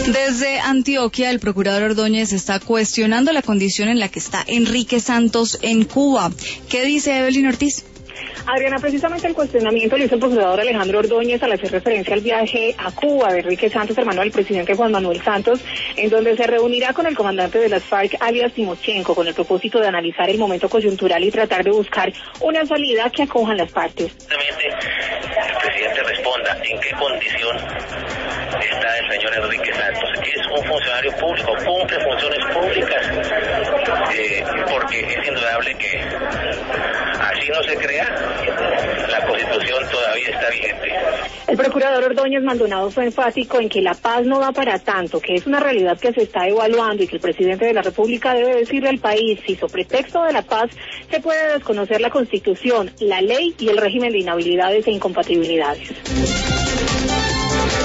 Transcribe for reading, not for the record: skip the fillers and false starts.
Desde Antioquia, el procurador Ordóñez está cuestionando la condición en la que está Enrique Santos en Cuba. ¿Qué dice Evelyn Ortiz? Adriana, precisamente el cuestionamiento lo hizo el procurador Alejandro Ordóñez al hacer referencia al viaje a Cuba de Enrique Santos, hermano del presidente Juan Manuel Santos, en donde se reunirá con el comandante de las FARC, alias Timochenko, con el propósito de analizar el momento coyuntural y tratar de buscar una salida que acojan las partes. El presidente responda en qué condición está el señor Enrique Santos. Es un funcionario público, cumple funciones públicas, porque es indudable que así no se crea, la Constitución todavía está vigente. El procurador Ordóñez Maldonado fue enfático en que la paz no va para tanto, que es una realidad que se está evaluando y que el presidente de la República debe decirle al país si sobre pretexto de la paz se puede desconocer la Constitución, la ley y el régimen de inhabilidades e incompatibilidades.